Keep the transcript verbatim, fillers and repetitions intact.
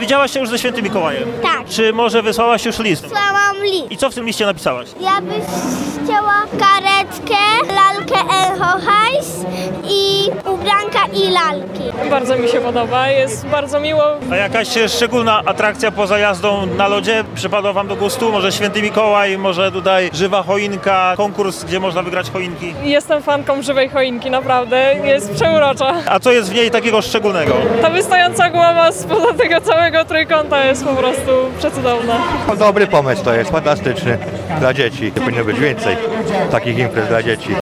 widziałaś się już ze świętym Mikołajem? Tak. Czy może wysłałaś już list? Słałam list. I co w tym liście napisałaś? Ja bym chciała karetkę, lalkę Echo-Hajs i ubranka i lalki. Bardzo mi się podoba, jest bardzo miło. A jakaś e, szczególna atrakcja poza jazdą na lodzie przypadła wam do gustu? Może święty Mikołaj, może tutaj żywa choinka, konkurs, gdzie można wygrać choinki? Jestem fanką żywej choinki, naprawdę, jest przeurocza. A co jest w niej takiego szczególnego? Ta wystająca głowa spoza tego całego trójkąta jest po prostu przecudowna. No, dobry pomysł to jest, fantastyczny dla dzieci. Powinno być więcej takich imprez dla dzieci.